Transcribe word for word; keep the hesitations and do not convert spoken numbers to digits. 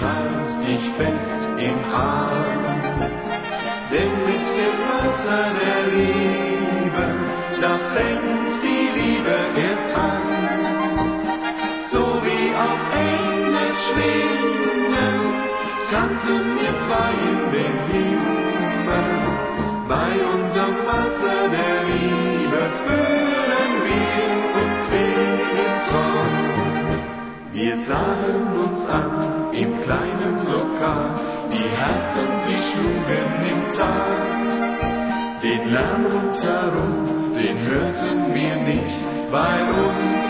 schreibst dich fest im Arm. Denn mit dem Wasser der Liebe, da fängt die Liebe erst an. So wie auf Engel schwingen, tanzen wir zwei in den Himmel. Bei unserem Wasser der Liebe fühlen wir uns wie im Traum. Wir sahen uns an im kleinen Lokal, die Herzen, sie schlugen im Takt. Den Lärm rundherum, den hörten wir nicht, bei uns